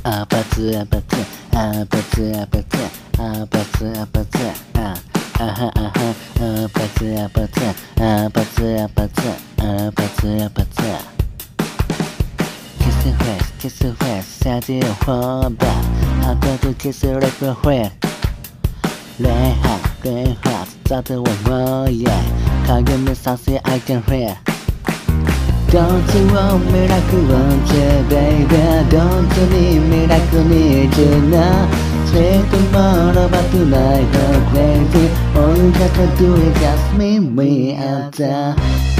啊不知啊不知啊不知啊不知啊不知啊不知啊哈啊哈不知啊不知啊不知啊不知啊不知啊不知。Kiss your face, kiss your face， 下地火把，好多都 kiss your lips face。Red hot, red hot， 找着我耶，靠远的消息 I can hear。Don't you want me like you want it, baby? Don't you need me like you need it now? Say tomorrow, but tonight go crazy. All you gotta do is just meet me out there.